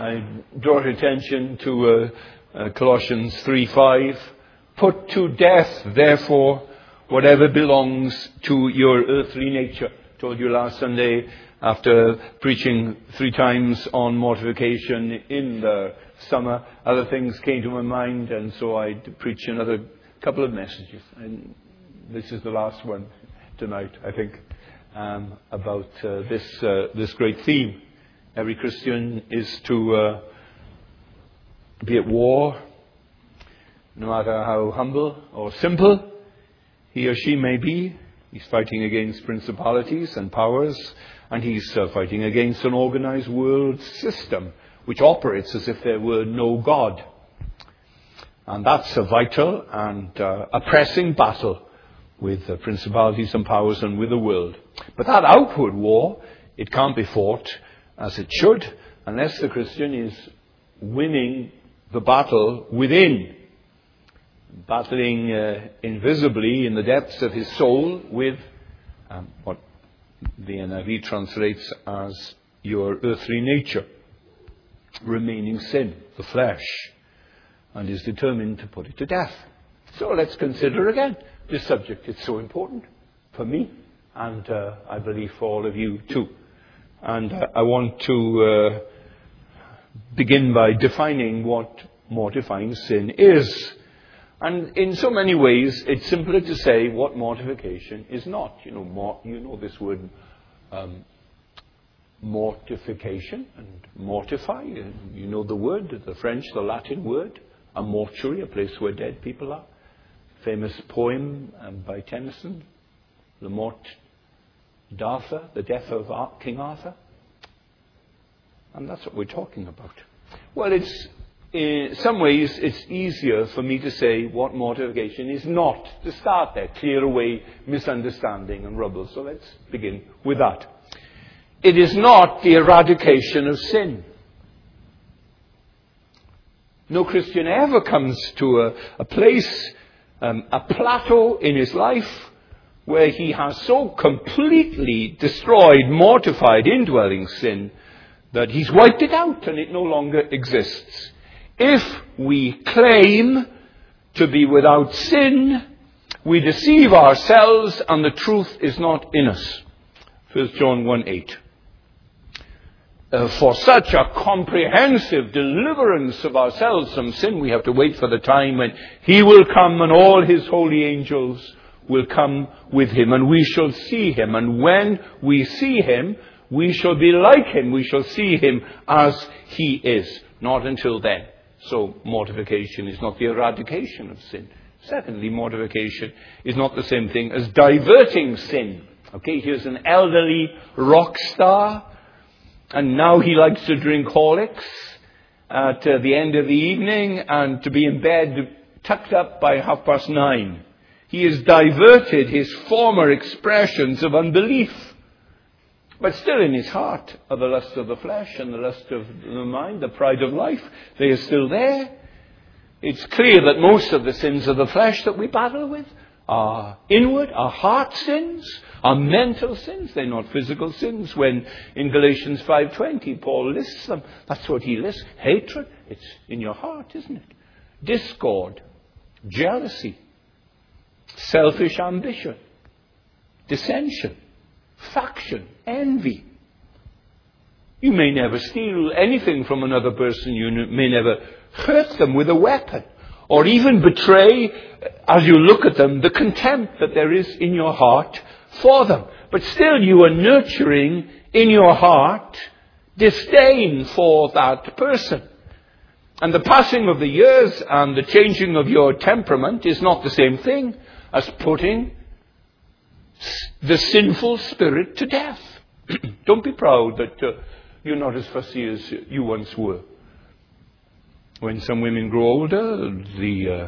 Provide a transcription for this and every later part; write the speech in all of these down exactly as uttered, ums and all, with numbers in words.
I draw your attention to uh, uh, Colossians three five. Put to death, therefore, whatever belongs to your earthly nature. I told you last Sunday, after preaching three times on mortification in the summer, other things came to my mind, and so I preached another couple of messages. And this is the last one tonight, I think, um, about uh, this uh, this great theme. Every Christian is to uh, be at war, no matter how humble or simple he or she may be. He's fighting against principalities and powers, and he's uh, fighting against an organized world system which operates as if there were no God. And that's a vital and uh, a pressing battle with uh, principalities and powers and with the world. But that outward war, it can't be fought as it should unless the Christian is winning the battle within, battling uh, invisibly in the depths of his soul with um, what the N I V translates as your earthly nature, remaining sin, the flesh, and is determined to put it to death. So let's consider again this subject. It's so important for me, and uh, I believe for all of you too. And uh, I want to uh, begin by defining what mortifying sin is. And in so many ways, it's simpler to say what mortification is not. You know, mor- you know this word um, mortification and mortify. You know the word, the French, the Latin word, a mortuary, a place where dead people are. Famous poem um, by Tennyson, Le Mort d'Arthur, the death of Ar- King Arthur. And that's what we're talking about. Well, it's in some ways it's easier for me to say what mortification is not, to start there, clear away misunderstanding and rubble. So let's begin with that. It is not the eradication of sin. No Christian ever comes to a, a place, um, a plateau in his life where he has so completely destroyed, mortified, indwelling sin that he's wiped it out and it no longer exists. If we claim to be without sin, we deceive ourselves and the truth is not in us. First John one eight. Uh, for such a comprehensive deliverance of ourselves from sin, we have to wait for the time when He will come and all His holy angels will come with Him and we shall see Him. And when we see Him, we shall be like Him. We shall see Him as He is. Not until then. So mortification is not the eradication of sin. Secondly, mortification is not the same thing as diverting sin. Okay, here's an elderly rock star, and now he likes to drink Horlicks at uh, the end of the evening and to be in bed tucked up by half past nine. He has diverted his former expressions of unbelief. But still in his heart are the lust of the flesh and the lust of the mind, the pride of life. They are still there. It's clear that most of the sins of the flesh that we battle with are inward, are heart sins, are mental sins. They're not physical sins. When in Galatians five twenty, Paul lists them. That's what he lists. Hatred, it's in your heart, isn't it? Discord, jealousy, selfish ambition, dissension, faction, envy. You may never steal anything from another person. You may never hurt them with a weapon. Or even betray, as you look at them, the contempt that there is in your heart for them. But still you are nurturing in your heart disdain for that person. And the passing of the years and the changing of your temperament is not the same thing as putting the sinful spirit to death. Don't be proud that uh, you're not as fussy as you once were. When some women grow older, the uh,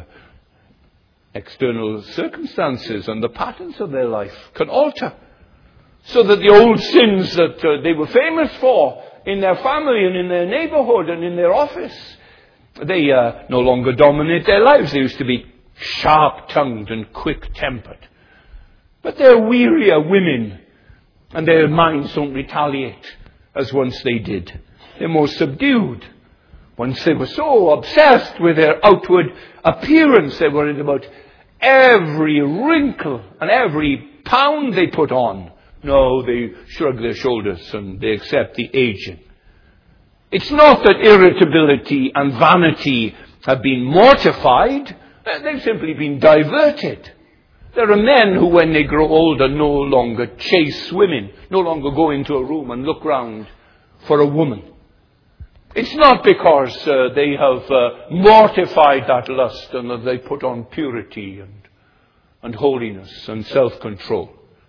external circumstances and the patterns of their life can alter. So that the old sins that uh, they were famous for in their family and in their neighborhood and in their office, they uh, no longer dominate their lives. They used to be sharp-tongued and quick-tempered. But they're wearier women, and their minds don't retaliate as once they did. They're more subdued, Once they were so obsessed with their outward appearance, they worried about every wrinkle and every pound they put on. No, they shrug their shoulders and they accept the aging. It's not that irritability and vanity have been mortified. They've simply been diverted. There are men who, when they grow older, no longer chase women, no longer go into a room and look round for a woman. It's not because uh, they have uh, mortified that lust and that they put on purity and, and holiness and self-control.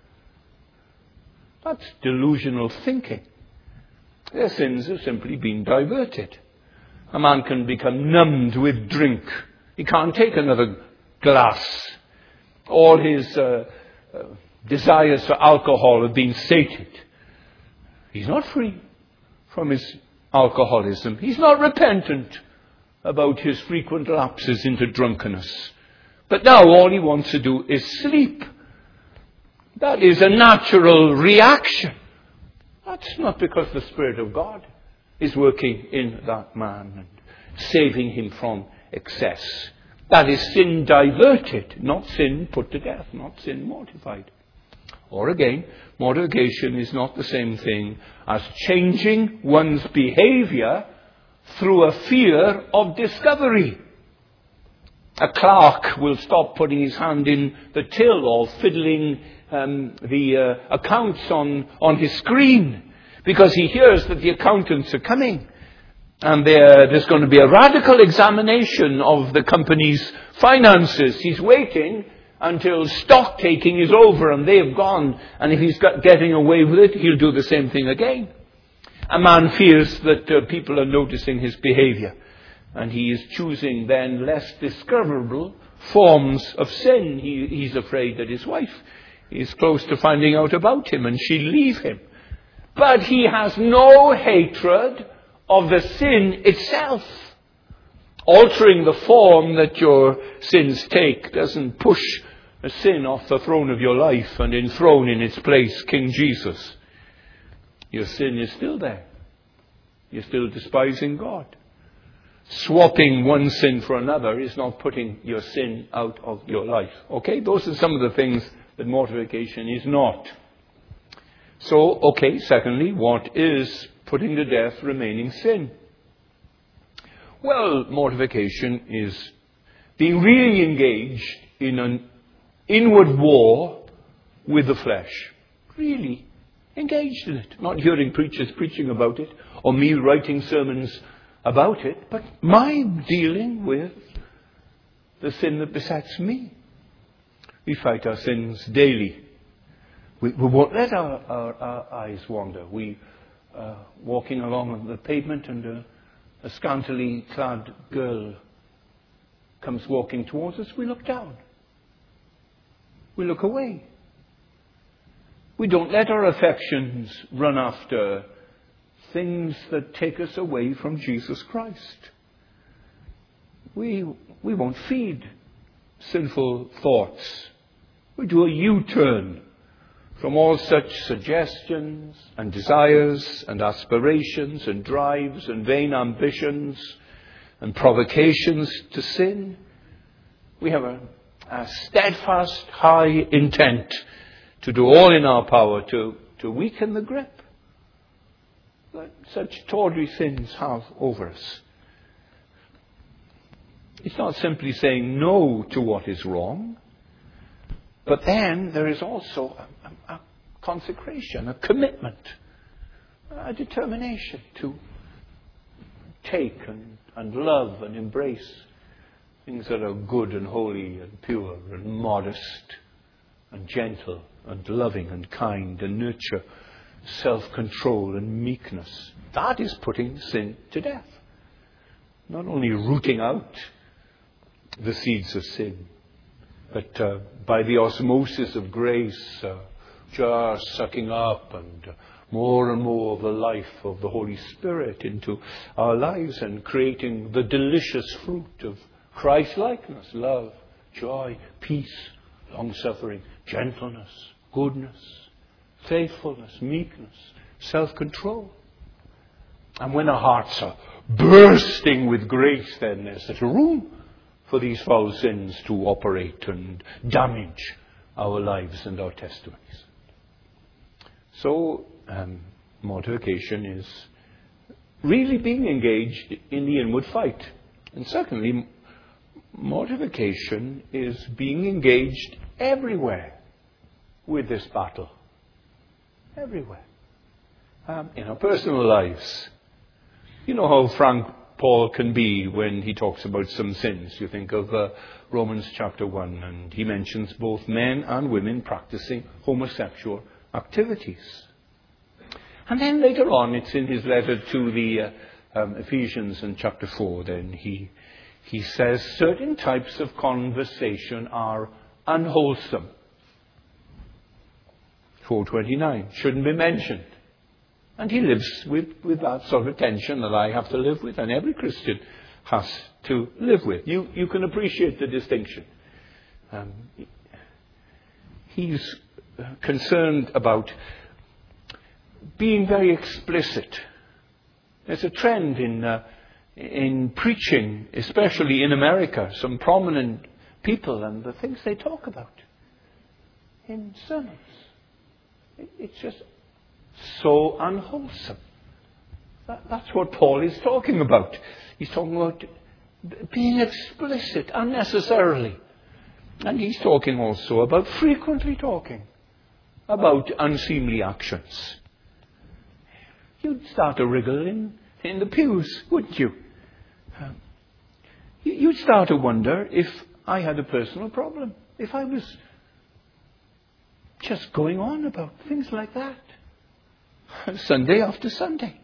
That's delusional thinking. Their sins have simply been diverted. A man can become numbed with drink. He can't take another glass. All his uh, uh, desires for alcohol have been sated. He's not free from his alcoholism. He's not repentant about his frequent lapses into drunkenness. But now all he wants to do is sleep. That is a natural reaction. That's not because the Spirit of God is working in that man and saving him from excess. That is sin diverted, not sin put to death, not sin mortified. Or again, mortification is not the same thing as changing one's behavior through a fear of discovery. A clerk will stop putting his hand in the till or fiddling um, the uh, accounts on, on his screen because he hears that the accountants are coming. And there, there's going to be a radical examination of the company's finances. He's waiting until stock taking is over and they've gone. And if he's got getting away with it, he'll do the same thing again. A man fears that uh, people are noticing his behavior. And he is choosing then less discoverable forms of sin. He, he's afraid that his wife is close to finding out about him and she'll leave him. But he has no hatred of the sin itself. Altering the form that your sins take doesn't push a sin off the throne of your life and enthrone in its place King Jesus. Your sin is still there. You're still despising God. Swapping one sin for another is not putting your sin out of your life. Okay, those are some of the things that mortification is not. So, okay, secondly, what is putting to death remaining sin? Well, mortification is being really engaged in an inward war with the flesh. Really engaged in it. Not hearing preachers preaching about it or me writing sermons about it, but my dealing with the sin that besets me. We fight our sins daily. We, we won't let our, our, our eyes wander. We uh, walking along on the pavement and a, a scantily clad girl comes walking towards us, we look down. We look away. We don't let our affections run after things that take us away from Jesus Christ. We, we won't feed sinful thoughts. We do a U-turn from all such suggestions and desires and aspirations and drives and vain ambitions and provocations to sin. We have a, a steadfast, high intent to do all in our power to, to weaken the grip that such tawdry sins have over us. It's not simply saying no to what is wrong, but then there is also a, a, a consecration, a commitment, a determination to take and, and love and embrace things that are good and holy and pure and modest and gentle and loving and kind and nurture, self-control and meekness. That is putting sin to death. Not only rooting out the seeds of sin, but uh, by the osmosis of grace, uh, just sucking up and uh, more and more of the life of the Holy Spirit into our lives and creating the delicious fruit of Christ-likeness, love, joy, peace, long-suffering, gentleness, goodness, faithfulness, meekness, self-control. And when our hearts are bursting with grace, then there's little room for these foul sins to operate and damage our lives and our testimonies. So, um, mortification is really being engaged in the inward fight. And secondly, mortification is being engaged everywhere with this battle. Everywhere. Um, in our personal lives. You know how frank Paul can be when he talks about some sins. You think of uh, Romans chapter one, and he mentions both men and women practicing homosexual activities. And then later on, it's in his letter to the uh, um, Ephesians in chapter four, then he, he says certain types of conversation are unwholesome. four twenty-nine, shouldn't be mentioned. And he lives with, with that sort of tension that I have to live with, and every Christian has to live with. You, you can appreciate the distinction. Um, he's concerned about being very explicit. There's a trend in, uh, in preaching, especially in America, some prominent people and the things they talk about in sermons. It, it's just so unwholesome. That, that's what Paul is talking about. He's talking about being explicit unnecessarily. And he's talking also about frequently talking about unseemly actions. You'd start to wriggle in, in the pews, wouldn't you? Um, you'd start to wonder if I had a personal problem, if I was just going on about things like that. Sunday after Sunday.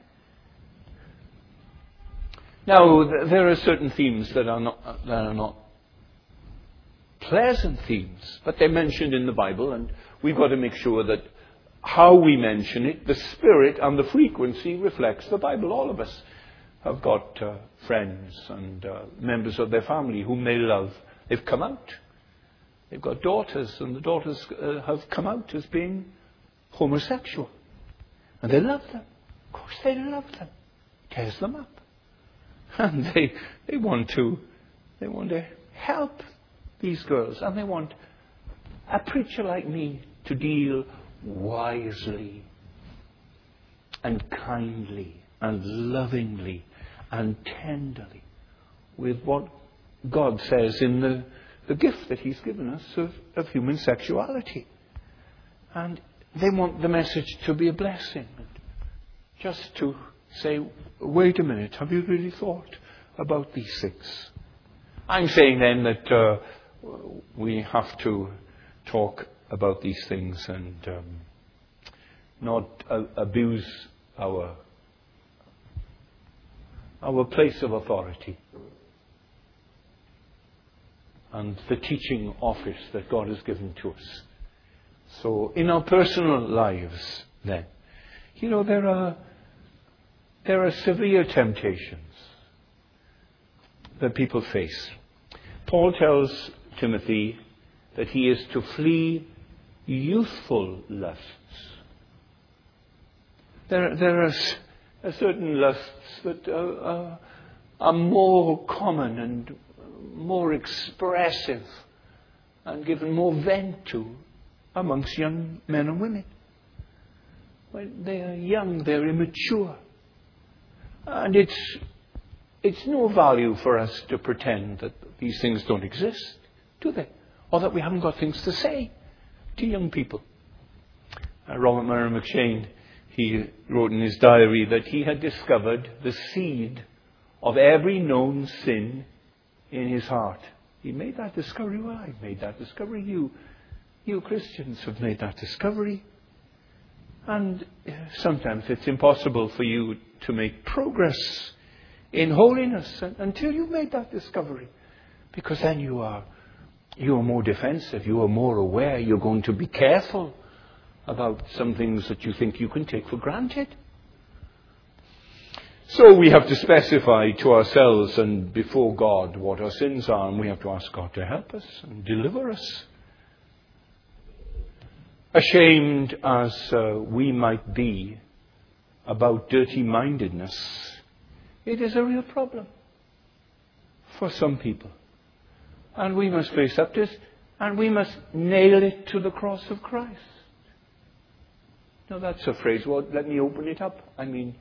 Now, th- there are certain themes that are not that are not pleasant themes, but they're mentioned in the Bible, and we've got to make sure that how we mention it, the spirit and the frequency reflects the Bible. All of us have got uh, friends and uh, members of their family whom they love. They've come out. They've got daughters, and the daughters uh, have come out as being homosexual. And they love them. Of course they love them. Tears them up. And they they want to they want to help these girls. And they want a preacher like me to deal wisely and kindly and lovingly and tenderly with what God says in the, the gift that He's given us of, of human sexuality. And they want the message to be a blessing. Just to say, wait a minute, have you really thought about these things? I'm saying then that uh, we have to talk about these things and um, not uh, abuse our our place of authority and the teaching office that God has given to us. So in our personal lives then, you know, there are there are severe temptations that people face. Paul tells Timothy that he is to flee youthful lusts. There, there are, are certain lusts that are, are, are more common and more expressive and given more vent to amongst young men and women. When they are young, they're immature. And it's it's no value for us to pretend that these things don't exist, do they? Or that we haven't got things to say to young people. Uh, Robert Murray McShane, he wrote in his diary that he had discovered the seed of every known sin in his heart. He made that discovery. Well, I made that discovery. You, you Christians have made that discovery. And sometimes it's impossible for you to make progress in holiness until you've made that discovery. Because then you are you are more defensive, you are more aware, you're going to be careful about some things that you think you can take for granted. So we have to specify to ourselves and before God what our sins are, and we have to ask God to help us and deliver us. Ashamed as uh, we might be about dirty-mindedness, It is a real problem for some people. And we must face up to it, and we must nail it to the cross of Christ. Now that's a phrase. Well, let me open it up. I mean,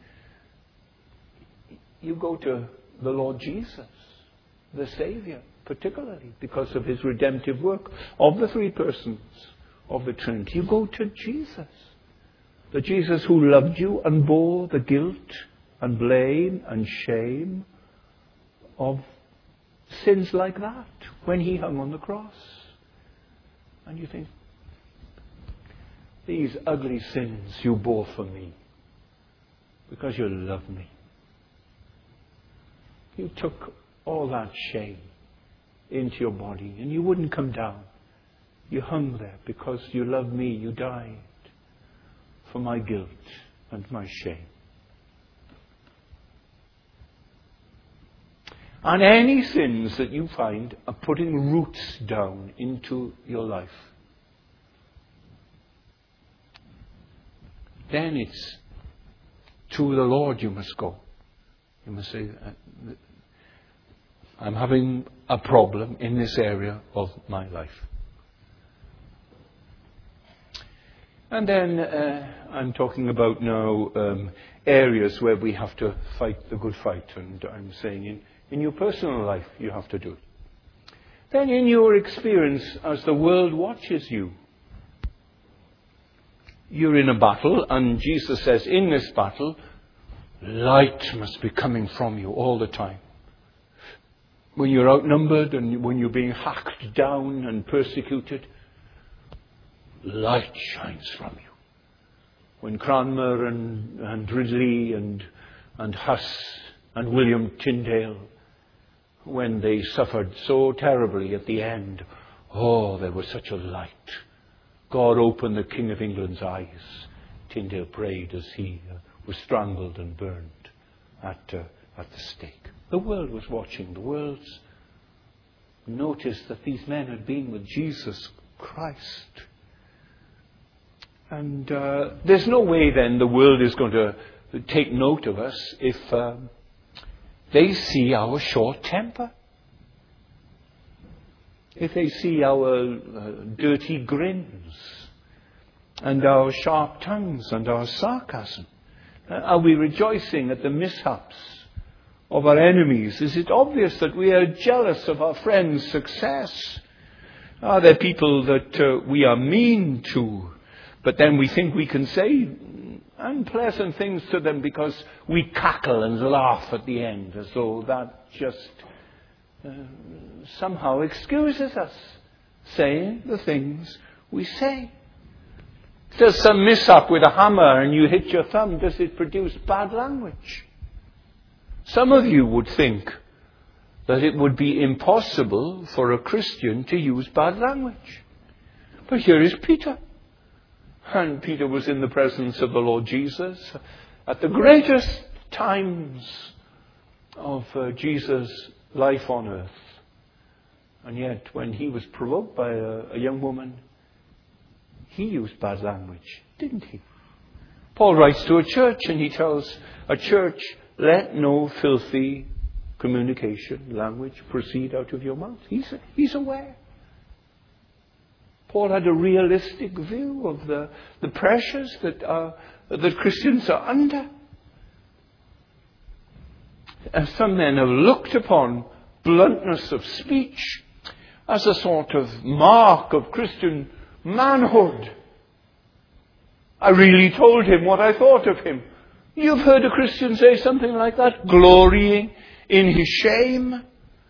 you go to the Lord Jesus, the Savior, particularly because of His redemptive work of the three persons of the Trinity. You go to Jesus, the Jesus who loved you and bore the guilt and blame and shame of sins like that when He hung on the cross. And you think, these ugly sins you bore for me because you love me. You took all that shame into your body and you wouldn't come down. You hung there because you loved me. You died for my guilt and my shame. And any sins that you find are putting roots down into your life, then it's to the Lord you must go. You must say, I'm having a problem in this area of my life. And then uh, I'm talking about now um, areas where we have to fight the good fight. And I'm saying in, in your personal life you have to do it. Then in your experience as the world watches you, you're in a battle, and Jesus says in this battle, light must be coming from you all the time. When you're outnumbered and when you're being hacked down and persecuted, light shines from you. When Cranmer and, and Ridley and, and Huss and William Tyndale, when they suffered so terribly at the end, oh, there was such a light. God opened the King of England's eyes, Tyndale prayed as he uh, was strangled and burned at, uh, at the stake. The world was watching. The world noticed that these men had been with Jesus Christ. And uh, there's no way then the world is going to take note of us if um, they see our short temper. If they see our uh, dirty grins and our sharp tongues and our sarcasm. Uh, are we rejoicing at the mishaps of our enemies? Is it obvious that we are jealous of our friends' success? Are there people that uh, we are mean to, but then we think we can say unpleasant things to them because we cackle and laugh at the end, as though that just uh, somehow excuses us saying the things we say? If there's some mishap with a hammer and you hit your thumb, does it produce bad language? Some of you would think that it would be impossible for a Christian to use bad language. But here is Peter. And Peter was in the presence of the Lord Jesus at the greatest times of uh, Jesus' life on earth. And yet, when he was provoked by a, a young woman, he used bad language, didn't he? Paul writes to a church and he tells a church, let no filthy communication, language proceed out of your mouth. He's, he's aware. Paul had a realistic view of the, the pressures that, are, that Christians are under. And some men have looked upon bluntness of speech as a sort of mark of Christian manhood. I really told him what I thought of him. You've heard a Christian say something like that, glorying in his shame.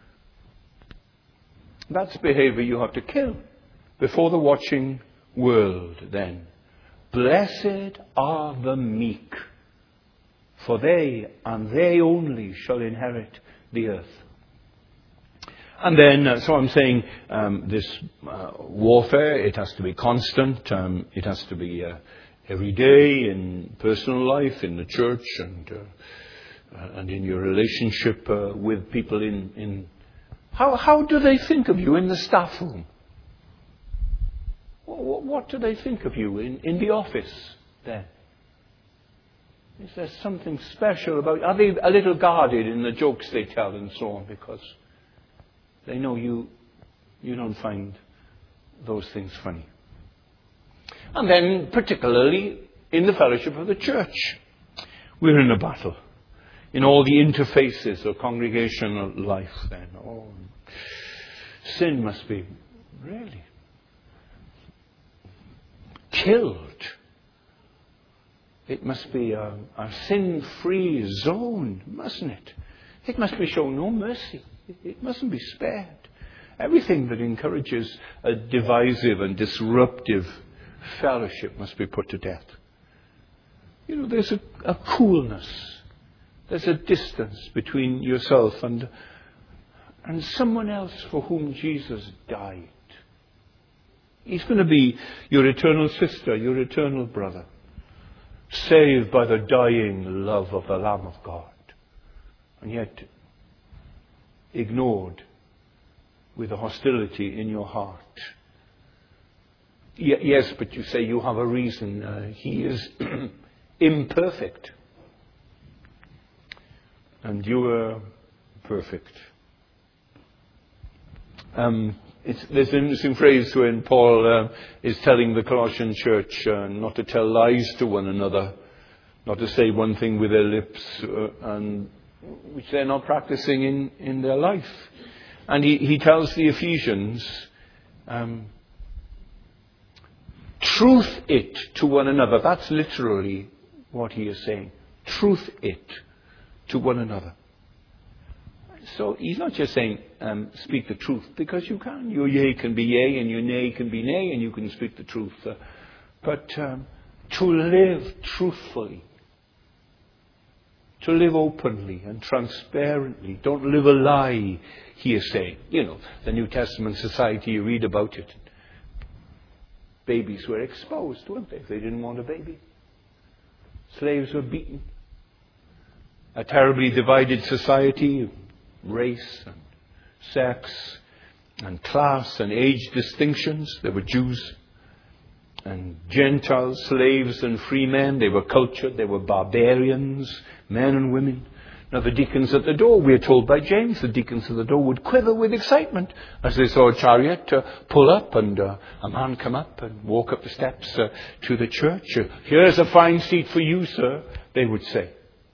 That's behavior you have to kill before the watching world then. Blessed are the meek, for they and they only shall inherit the earth. And then, uh, so I'm saying um, this uh, warfare, it has to be constant. Um, it has to be uh, every day in personal life, in the church, and uh, uh, and in your relationship uh, with people in... in how, how do they think of you in the staff room? What, what do they think of you in, in the office then? Is there something special about... Are they a little guarded in the jokes they tell and so on because they know you, you don't find those things funny? And then, particularly in the fellowship of the church, we're in a battle. In all the interfaces of congregational life then. Oh, sin must be really killed. It must be a, a sin-free zone, mustn't it? It must be shown no mercy. It, it mustn't be spared. Everything that encourages a divisive and disruptive fellowship must be put to death. You know, there's a, a coolness. There's a distance between yourself and, and someone else for whom Jesus died. He's going to be your eternal sister, your eternal brother, saved by the dying love of the Lamb of God, and yet ignored with a hostility in your heart. Y- yes, but you say you have a reason. Uh, he is imperfect. And you are perfect. Um, it's, there's an interesting phrase when Paul uh, is telling the Colossian church uh, not to tell lies to one another, not to say one thing with their lips, uh, and which they're not practicing in, in their life. And he, he tells the Ephesians, um, truth it to one another. That's literally what he is saying. Truth it to one another. So he's not just saying um, speak the truth, because you can. Your yea can be yea and your nay can be nay, and you can speak the truth. Uh, but um, to live truthfully, to live openly and transparently. Don't live a lie, he is saying. You know, the New Testament society, you read about it. Babies were exposed, weren't they? If they didn't want a baby. Slaves were beaten. A terribly divided society, race and sex and class and age distinctions. There were Jews and Gentiles, slaves and free men. They were cultured. They were barbarians, men and women. Now the deacons at the door, we are told by James, the deacons at the door would quiver with excitement as they saw a chariot uh, pull up and uh, a man come up and walk up the steps uh, to the church. Uh, Here's a fine seat for you, sir, they would say.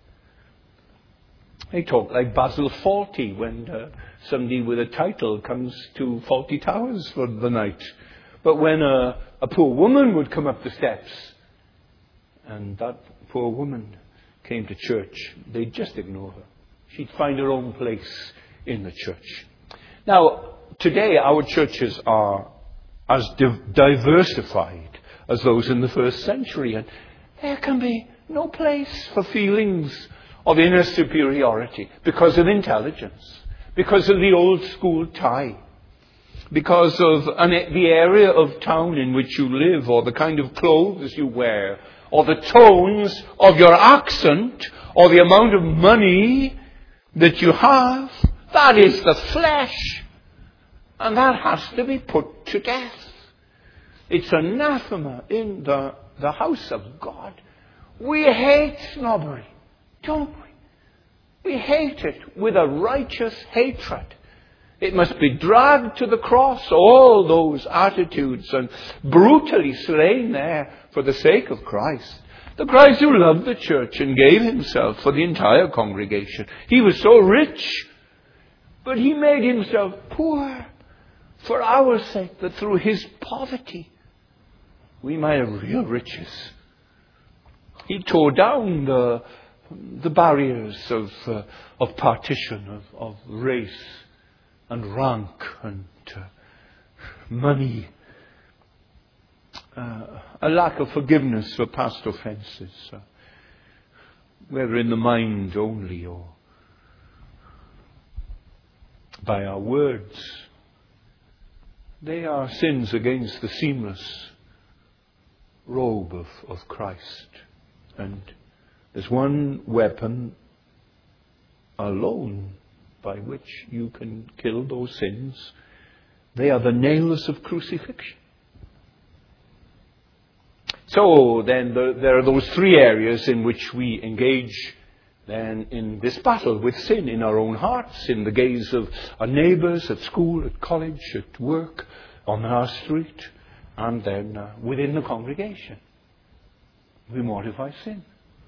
They talk like Basil Fawlty when uh, somebody with a title comes to Fawlty Towers for the night. But when a, a poor woman would come up the steps, and that poor woman came to church, they'd just ignore her. She'd find her own place in the church. Now, today our churches are as div- diversified as those in the first century, and there can be no place for feelings of inner superiority because of intelligence, because of the old school tie, because of an, the area of town in which you live, or the kind of clothes you wear, or the tones of your accent, or the amount of money that you have. That is the flesh. And that has to be put to death. It's anathema in the, the house of God. We hate snobbery, don't we? We hate it with a righteous hatred. It must be dragged to the cross, all those attitudes, and brutally slain there for the sake of Christ. The Christ who loved the church and gave himself for the entire congregation. He was so rich, but he made himself poor for our sake, that through his poverty we might have real riches. He tore down the, the barriers of, uh, of partition, of, of race and rank and uh, money, uh, a lack of forgiveness for past offences, uh, whether in the mind only or by our words. They are sins against the seamless robe of, of Christ. And there's one weapon alone by which you can kill those sins. They are the nails of crucifixion. So then the, there are those three areas in which we engage then in this battle with sin in our own hearts, in the gaze of our neighbours, at school, at college, at work, on our street, and then uh, within the congregation. We mortify sin.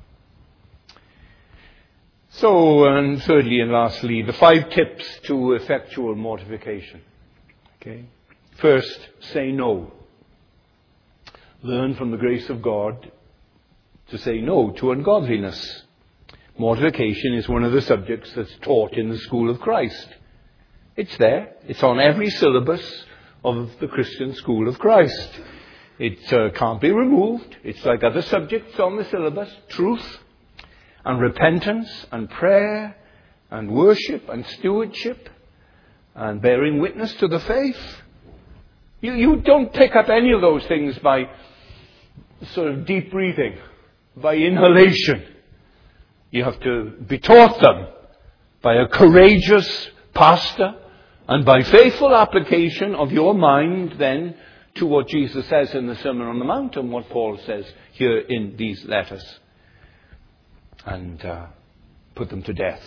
So, and thirdly and lastly, the five tips to effectual mortification. Okay. First, say no. Learn from the grace of God to say no to ungodliness. Mortification is one of the subjects that's taught in the school of Christ. It's there. It's on every syllabus of the Christian school of Christ. It uh, can't be removed. It's like other subjects on the syllabus. Truth and repentance and prayer and worship and stewardship and bearing witness to the faith. You, you don't pick up any of those things by sort of deep breathing, by inhalation. You have to be taught them by a courageous pastor and by faithful application of your mind then to what Jesus says in the Sermon on the Mount and what Paul says here in these letters. And uh, put them to death.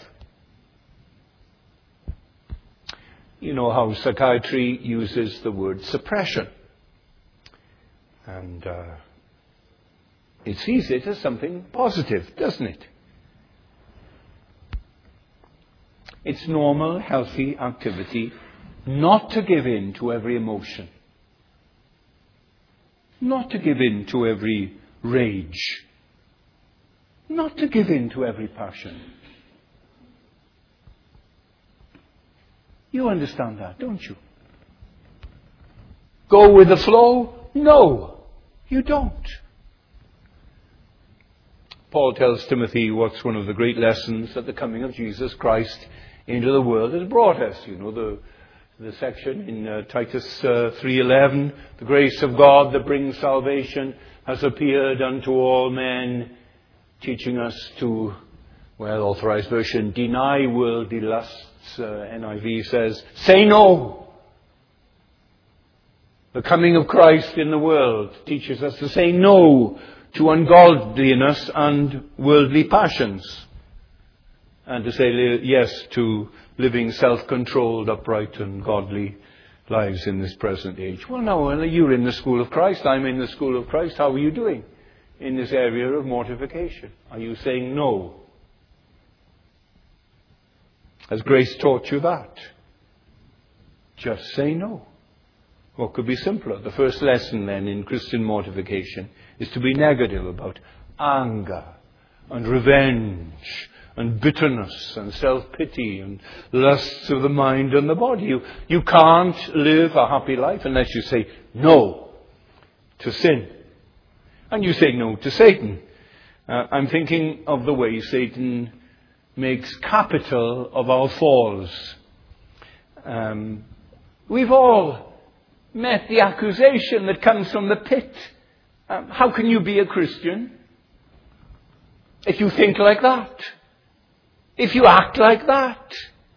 You know how psychiatry uses the word suppression. And uh, it sees it as something positive, doesn't it? It's normal, healthy activity not to give in to every emotion. Not to give in to every rage. Not to give in to every passion. You understand that, don't you? Go with the flow? No, you don't. Paul tells Timothy what's one of the great lessons that the coming of Jesus Christ into the world has brought us. You know, the the section in uh, Titus uh, three eleven, the grace of God that brings salvation has appeared unto all men, teaching us to, well, Authorized Version, deny worldly lusts. Uh, N I V says, say no. The coming of Christ in the world teaches us to say no to ungodliness and worldly passions, and to say yes to living self-controlled, upright and godly lives in this present age. Well, now, you're in the school of Christ, I'm in the school of Christ. How are you doing in this area of mortification? Are you saying no? Has grace taught you that? Just say no. What could be simpler? The first lesson then in Christian mortification is to be negative about anger and revenge and bitterness and self-pity and lusts of the mind and the body. You, you can't live a happy life unless you say no to sin. And you say no to Satan. Uh, I'm thinking of the way Satan makes capital of our falls. Um, we've all met the accusation that comes from the pit. Um, how can you be a Christian if you think like that? If you act like that?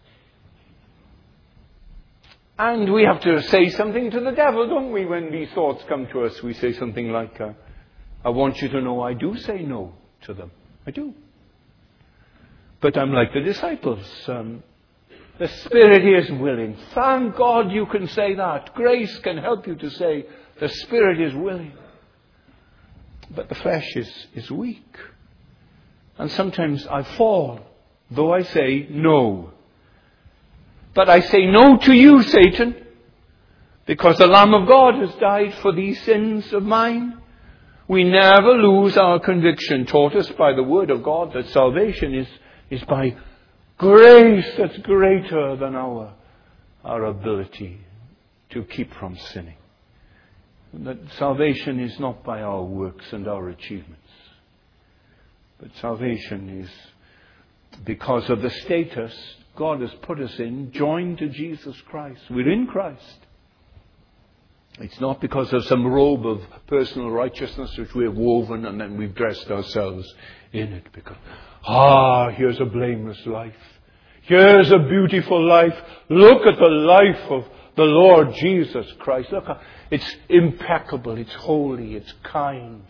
And we have to say something to the devil, don't we, when these thoughts come to us? We say something like, uh, I want you to know I do say no to them. I do. But I'm like the disciples. Um, the Spirit is willing. Thank God you can say that. Grace can help you to say the Spirit is willing. But the flesh is, is weak. And sometimes I fall, though I say no. But I say no to you, Satan, because the Lamb of God has died for these sins of mine. We never lose our conviction, taught us by the Word of God, that salvation is is by grace that's greater than our, our ability to keep from sinning. That salvation is not by our works and our achievements, but salvation is because of the status God has put us in, joined to Jesus Christ. We're in Christ. It's not because of some robe of personal righteousness which we have woven and then we've dressed ourselves in it. Because, ah, here's a blameless life. Here's a beautiful life. Look at the life of the Lord Jesus Christ. Look, it's impeccable, it's holy, it's kind,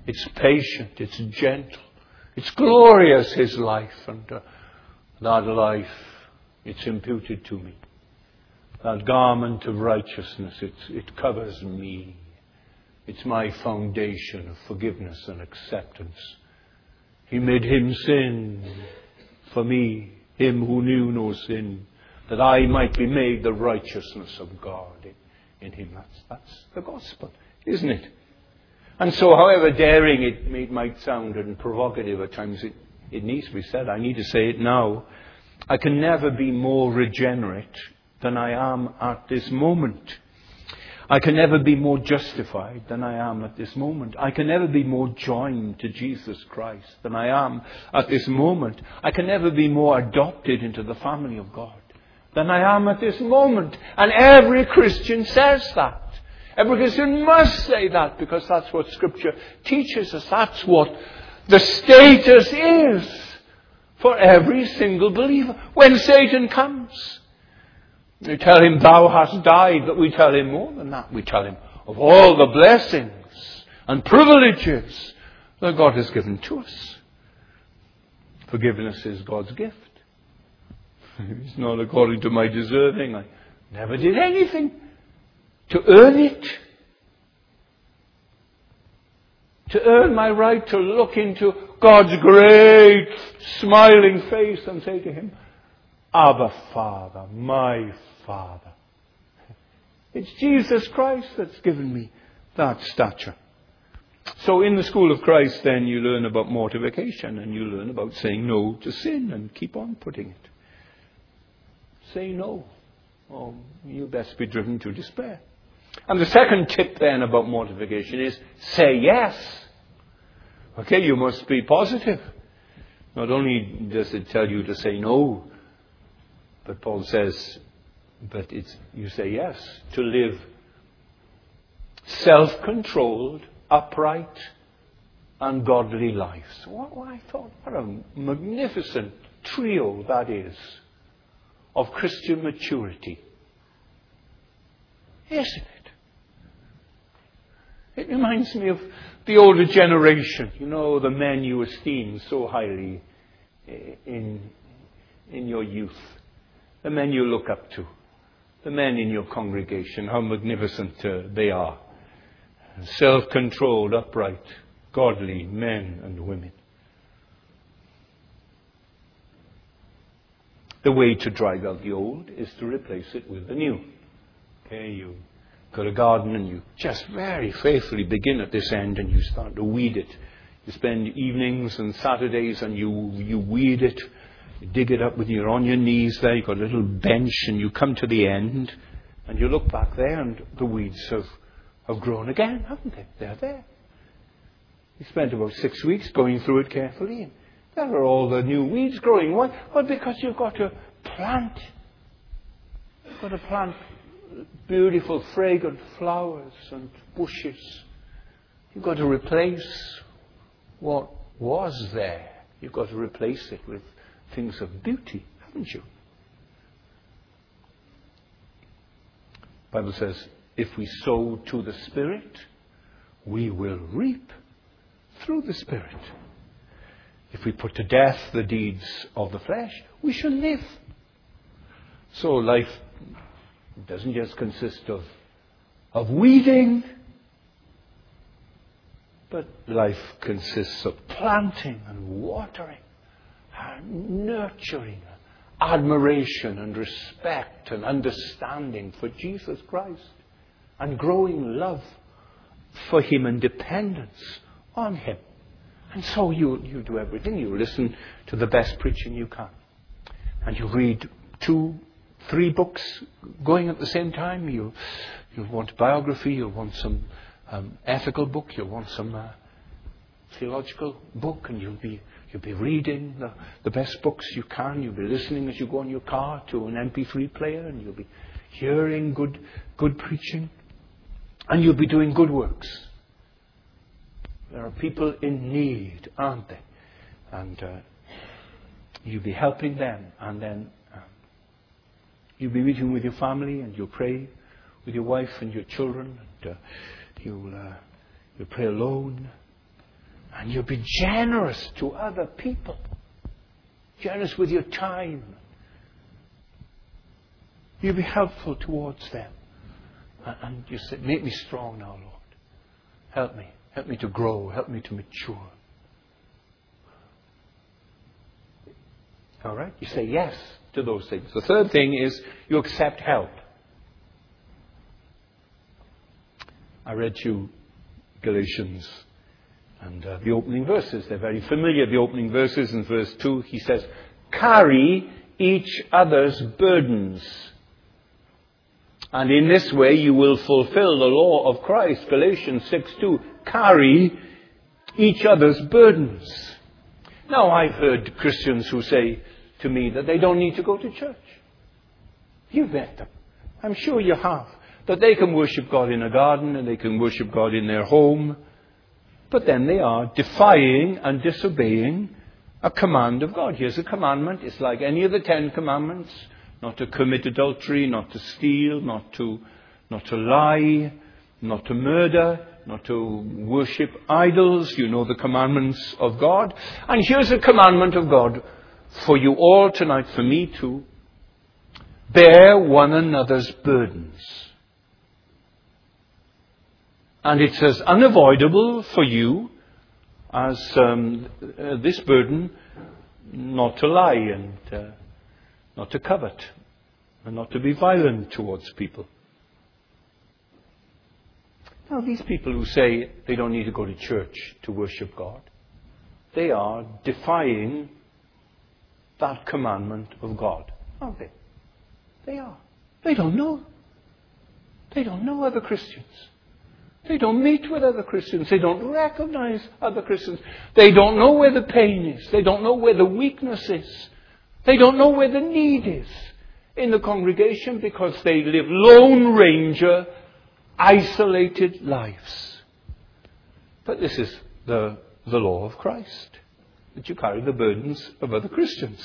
It's patient. It's gentle. It's glorious, His life. And uh, that life, it's imputed to me. That garment of righteousness, it's, it covers me. It's my foundation of forgiveness and acceptance. He made Him sin for me, Him who knew no sin, that I might be made the righteousness of God in, in Him. That's, that's the gospel, isn't it? And so, however daring it, it might sound and provocative at times, it, it needs to be said. I need to say it now. I can never be more regenerate than I am at this moment. I can never be more justified than I am at this moment. I can never be more joined to Jesus Christ than I am at this moment. I can never be more adopted into the family of God than I am at this moment. And every Christian says that. Every Christian must say that, because that's what Scripture teaches us. That's what the status is for every single believer. When Satan comes, we tell him, thou hast died, but we tell him more than that. We tell him of all the blessings and privileges that God has given to us. Forgiveness is God's gift. It's not according to my deserving. I never did anything to earn it. To earn my right to look into God's great smiling face and say to Him, Abba, Father, my Father. It's Jesus Christ that's given me that stature. So in the school of Christ then you learn about mortification, and you learn about saying no to sin and keep on putting it. Say no, or you'll best be driven to despair. And the second tip then about mortification is say yes. Okay, you must be positive. Not only does it tell you to say no, but Paul says, but it's, you say yes, to live self-controlled, upright, and godly lives. What, what I thought, what a magnificent trio that is of Christian maturity. Isn't it? It reminds me of the older generation, you know, the men you esteem so highly in, in your youth. The men you look up to, the men in your congregation, how magnificent uh, they are. Self-controlled, upright, godly men and women. The way to drive out the old is to replace it with the new. Okay, you got a garden and you just very faithfully begin at this end and you start to weed it. You spend evenings and Saturdays and you, you weed it. You dig it up with you're on your knees there, you've got a little bench, and you come to the end and you look back there and the weeds have, have grown again, haven't they? They're there. You spent about six weeks going through it carefully, and there are all the new weeds growing. Why? Well, because you've got to plant. You've got to plant beautiful, fragrant flowers and bushes. You've got to replace what was there. You've got to replace it with things of beauty, haven't you? The Bible says, if we sow to the Spirit, we will reap through the Spirit. If we put to death the deeds of the flesh, we shall live. So life doesn't just consist of, of weeding, but life consists of planting and watering and nurturing, admiration and respect and understanding for Jesus Christ, and growing love for Him and dependence on Him. And so you, you do everything. You listen to the best preaching you can. And you read two, three books going at the same time. You, you'll want a biography, you'll want some um, ethical book, you'll want some uh, theological book, and you'll be You'll be reading the, the best books you can. You'll be listening as you go in your car to an M P three player, and you'll be hearing good, good preaching. And you'll be doing good works. There are people in need, aren't they? And uh, you'll be helping them. And then um, you'll be meeting with your family, and you'll pray with your wife and your children. And uh, you'll, uh, you'll pray alone. And you'll be generous to other people. Generous with your time. You'll be helpful towards them. And you say, make me strong now, Lord. Help me. Help me to grow. Help me to mature. All right? You say yes to those things. The third thing is you accept help. I read you Galatians and uh, the opening verses. They're very familiar. The opening verses in verse two, he says, carry each other's burdens. And in this way you will fulfill the law of Christ. Galatians six two, carry each other's burdens. Now I've heard Christians who say to me that they don't need to go to church. You've met them. I'm sure you have. That they can worship God in a garden and they can worship God in their home. But then they are defying and disobeying a command of God. Here's a commandment. It's like any of the Ten Commandments. Not to commit adultery, not to steal, not to, not to lie, not to murder, not to worship idols. You know the commandments of God. And here's a commandment of God for you all tonight, for me too. Bear one another's burdens. And it's as unavoidable for you as um, uh, this burden not to lie and uh, not to covet and not to be violent towards people. Now, these people who say they don't need to go to church to worship God, they are defying that commandment of God, aren't they? They are. They don't know. They don't know other Christians. They don't meet with other Christians. They don't recognize other Christians. They don't know where the pain is. They don't know where the weakness is. They don't know where the need is in the congregation because they live lone ranger, isolated lives. But this is the, the law of Christ, that you carry the burdens of other Christians.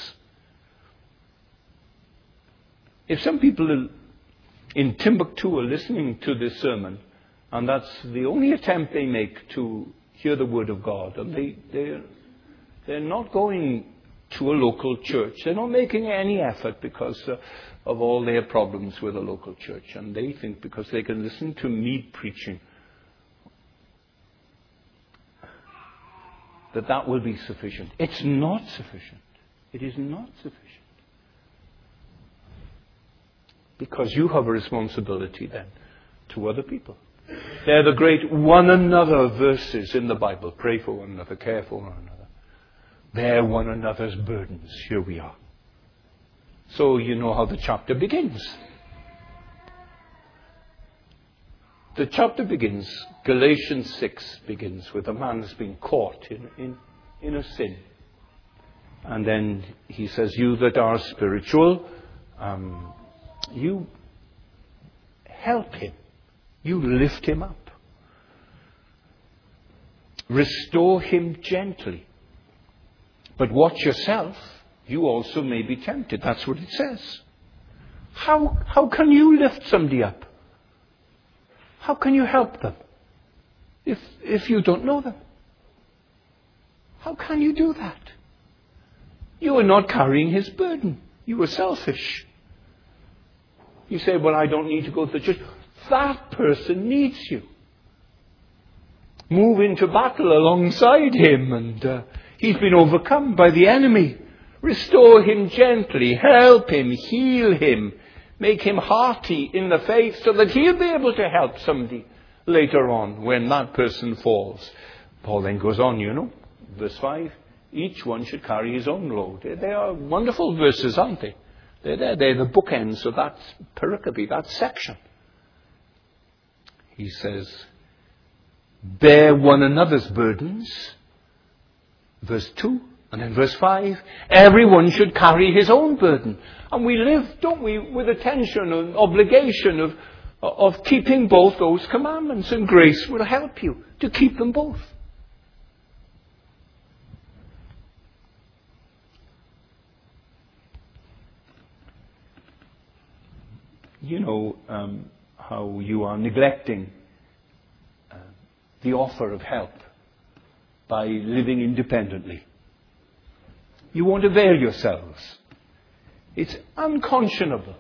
If some people in Timbuktu are listening to this sermon, and that's the only attempt they make to hear the word of God, and they, they're, they're not going to a local church. They're not making any effort because uh, of all their problems with a local church. And they think because they can listen to me preaching, that that will be sufficient. It's not sufficient. It is not sufficient. Because you have a responsibility then to other people. They're the great one another verses in the Bible. Pray for one another, care for one another. Bear one another's burdens. Here we are. So you know how the chapter begins. The chapter begins, Galatians six begins with a man who's been caught in, in, in a sin. And then he says, you that are spiritual, um, you help him. You lift him up. Restore him gently. But watch yourself. You also may be tempted. That's what it says. How, how can you lift somebody up? How can you help them if, if you don't know them? How can you do that? You are not carrying his burden. You are selfish. You say, well, I don't need to go to the church. That person needs you. Move into battle alongside him, and uh, he's been overcome by the enemy. Restore him gently, help him, heal him, make him hearty in the faith so that he'll be able to help somebody later on when that person falls. Paul then goes on, you know, verse five, each one should carry his own load. They are wonderful verses, aren't they? They're there, they're the bookends of that pericope, that section. He says, bear one another's burdens. Verse two. And then verse five. Everyone should carry his own burden. And we live, don't we, with a tension and obligation of, of keeping both those commandments. And grace will help you to keep them both. You know, um, how you are neglecting uh, the offer of help by living independently. You won't avail yourselves. It's unconscionable.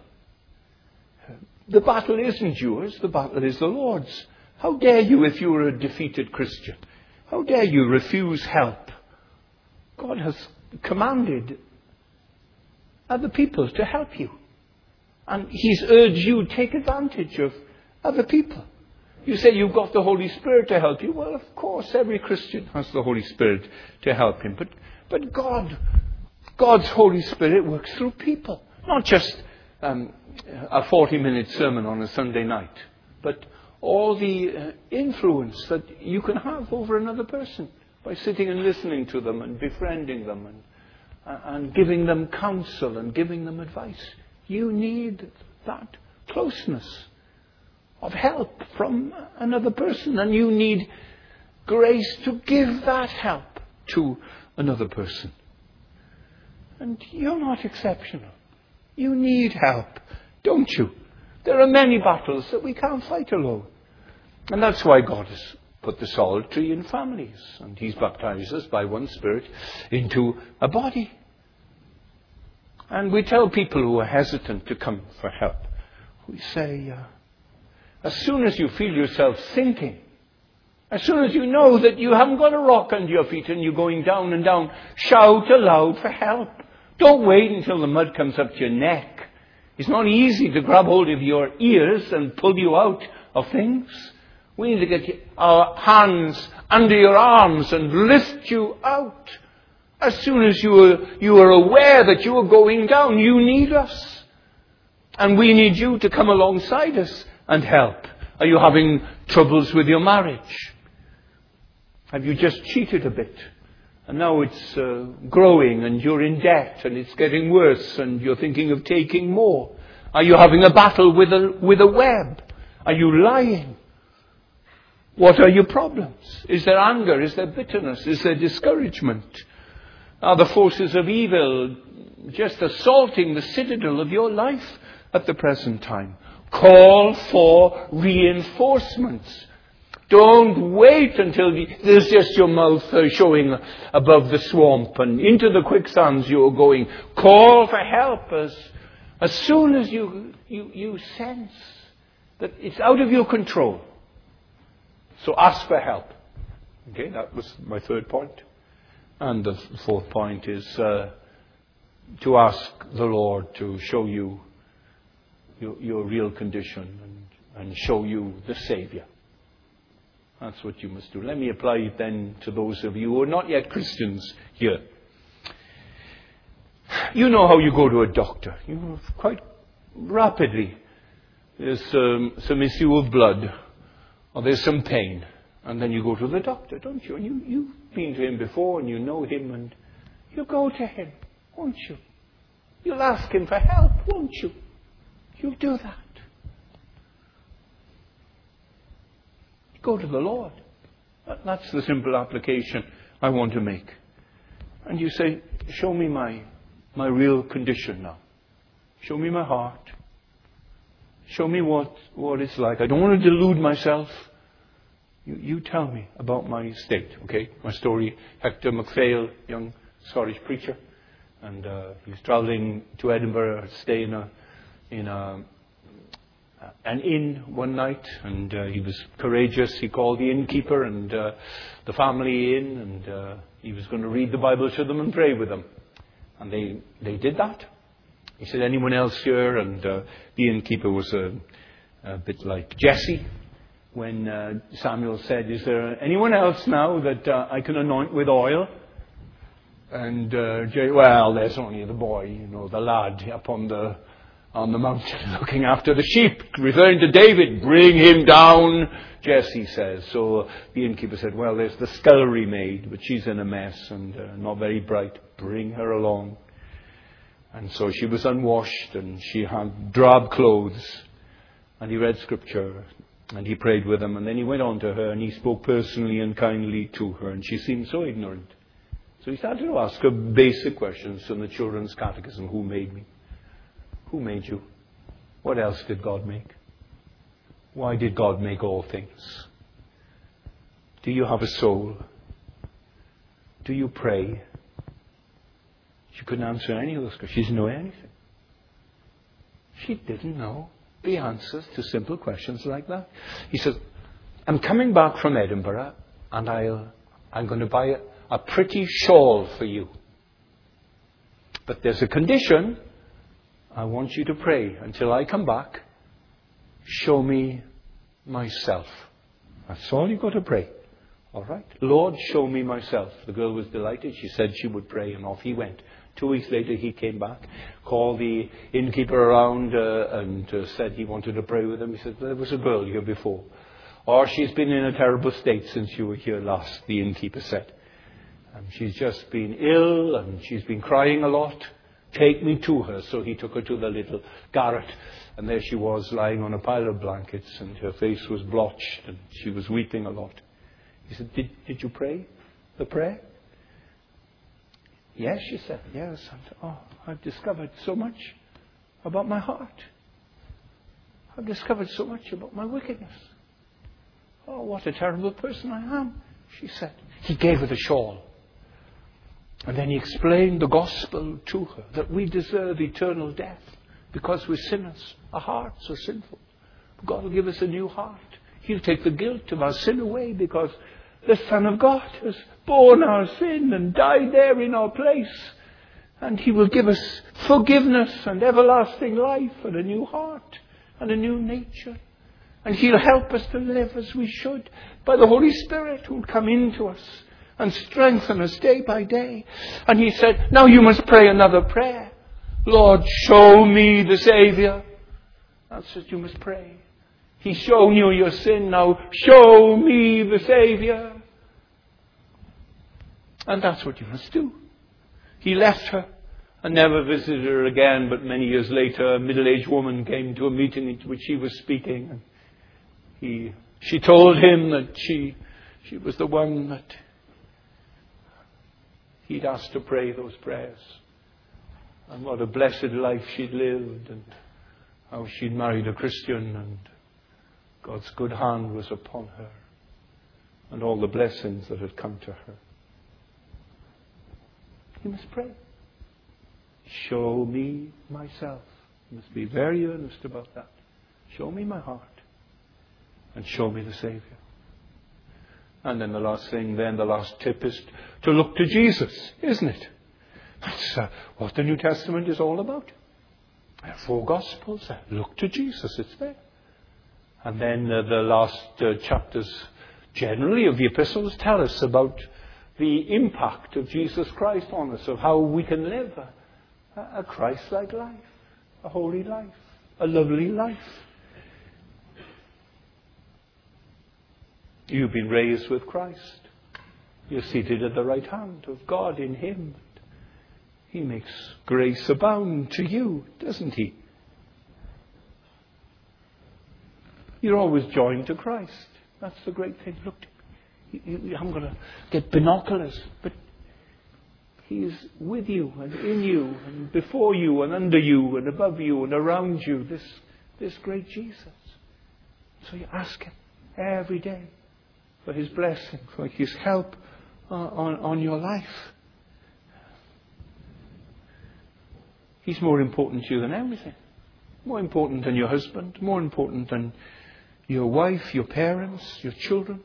The battle isn't yours, the battle is the Lord's. How dare you, if you are a defeated Christian, how dare you refuse help? God has commanded other people to help you. And He's urged you to take advantage of other people. You say you've got the Holy Spirit to help you. Well, of course, every Christian has the Holy Spirit to help him. But, but God, God's Holy Spirit works through people. Not just um, a forty-minute sermon on a Sunday night, but all the uh, influence that you can have over another person by sitting and listening to them and befriending them and, uh, and giving them counsel and giving them advice. You need that closeness of help from another person, and you need grace to give that help to another person. And you're not exceptional. You need help, don't you? There are many battles that we can't fight alone. And that's why God has put the solitary in families, and He's baptized us by one Spirit into a body. And we tell people who are hesitant to come for help, we say, uh, as soon as you feel yourself sinking, as soon as you know that you haven't got a rock under your feet and you're going down and down, shout aloud for help. Don't wait until the mud comes up to your neck. It's not easy to grab hold of your ears and pull you out of things. We need to get our hands under your arms and lift you out. As soon as you are, you are aware that you are going down, you need us. And we need you to come alongside us and help. Are you having troubles with your marriage? Have you just cheated a bit? And now it's uh, growing and you're in debt and it's getting worse and you're thinking of taking more. Are you having a battle with a, with a web? Are you lying? What are your problems? Is there anger? Is there bitterness? Is there discouragement? Are the forces of evil just assaulting the citadel of your life at the present time? Call for reinforcements. Don't wait until the, there's just your mouth uh, showing above the swamp and into the quicksands you're going. Call for help as, as soon as you, you, you sense that it's out of your control. So ask for help. Okay, that was my third point. And the fourth point is uh, to ask the Lord to show you your, your real condition and, and show you the Saviour. That's what you must do. Let me apply it then to those of you who are not yet Christians here. You know how you go to a doctor. You know, quite rapidly. There's um, some issue of blood, or there's some pain, and then you go to the doctor, don't you? And you, you've been to him before, and you know him, and you go to him, won't you? You'll ask him for help, won't you? You'll do that. Go to the Lord. That's the simple application I want to make. And you say, show me my, my real condition now. Show me my heart. Show me what, what it's like. I don't want to delude myself. You, you tell me about my state, okay? My story, Hector MacPhail, young Scottish preacher. And uh, he was travelling to Edinburgh, staying in a, in a an inn one night, and uh, he was courageous. He called the innkeeper and uh, the family in, and uh, he was going to read the Bible to them and pray with them. And they, they did that. He said, anyone else here? And uh, the innkeeper was a, a bit like Jesse when uh, Samuel said, is there anyone else now that uh, I can anoint with oil? And uh, Jay, well, there's only the boy, you know, the lad up on the on the mountain looking after the sheep, referring to David. Bring him down, Jesse says. So the innkeeper said, well, there's the scullery maid, but she's in a mess and uh, not very bright. Bring her along. And so she was unwashed and she had drab clothes. And he read scripture and he prayed with them. And then he went on to her and he spoke personally and kindly to her. And she seemed so ignorant. So he started to ask her basic questions from the children's catechism. Who made me? Who made you? What else did God make? Why did God make all things? Do you have a soul? do you pray? She couldn't answer any of those questions. She didn't know anything. She didn't know the answers to simple questions like that. He says, I'm coming back from Edinburgh and I'll, I'm going to buy a, a pretty shawl for you. But there's a condition. I want you to pray until I come back. Show me myself. That's all you've got to pray. All right? Lord, show me myself. The girl was delighted. She said she would pray, and off he went. Two weeks later, he came back, called the innkeeper around uh, and uh, said he wanted to pray with him. He said, there was a girl here before. Or she's been in a terrible state since you were here last, the innkeeper said. And she's just been ill and she's been crying a lot. Take me to her. So he took her to the little garret. And there she was lying on a pile of blankets and her face was blotched and she was weeping a lot. He said, did, did you pray the prayer? Yes, she said. Yes. And, oh, I've discovered so much about my heart. I've discovered so much about my wickedness. Oh, what a terrible person I am, she said. He gave her the shawl. And then he explained the gospel to her, that we deserve eternal death because we're sinners. Our hearts are sinful. God will give us a new heart. He'll take the guilt of our sin away because the Son of God has borne our sin and died there in our place. And He will give us forgiveness and everlasting life and a new heart and a new nature. And He'll help us to live as we should by the Holy Spirit who will come into us and strengthen us day by day. And he said, now you must pray another prayer. Lord, show me the Saviour. That's what you must pray. He's shown you your sin. Now show me the Saviour. And that's what you must do. He left her and never visited her again. But many years later, a middle-aged woman came to a meeting in which he was speaking. And he, she told him that she, she was the one that he'd asked to pray those prayers. And what a blessed life she'd lived. And how she'd married a Christian. And God's good hand was upon her. And all the blessings that had come to her. You must pray. Show me myself. You must be very earnest about that. Show me my heart. And show me the Saviour. And then the last thing, then the last tip is to look to Jesus, isn't it? That's uh, what the New Testament is all about. There are four Gospels. Uh, look to Jesus, it's there. And then uh, the last uh, chapters, generally, of the epistles tell us about the impact of Jesus Christ on us, of how we can live a, a Christ-like life, a holy life, a lovely life. You've been raised with Christ. You're seated at the right hand of God in Him. He makes grace abound to you, doesn't He? You're always joined to Christ. That's the great thing. Look, I'm going to get binoculars, but He's with you and in you and before you and under you and above you and around you, this, this great Jesus. So you ask Him every day for His blessing, for His help uh, on, on your life. He's more important to you than everything. More important than your husband, more important than your wife, your parents, your children.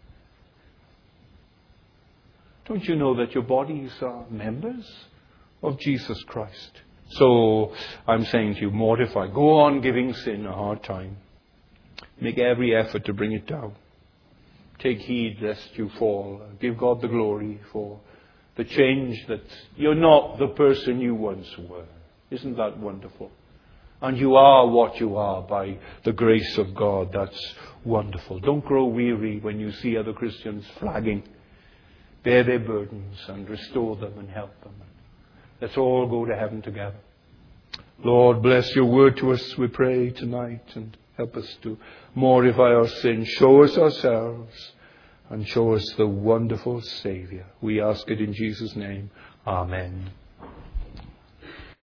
Don't you know that your bodies are members of Jesus Christ? So I'm saying to you, mortify. Go on giving sin a hard time. Make every effort to bring it down. Take heed lest you fall. Give God the glory for the change that you're not the person you once were. Isn't that wonderful? And you are what you are by the grace of God. That's wonderful. Don't grow weary when you see other Christians flagging. Bear their burdens and restore them and help them. Let's all go to heaven together. Lord, bless your word to us, we pray tonight, and help us to mortify our sin. Show us ourselves and show us the wonderful Saviour. We ask it in Jesus' name. Amen.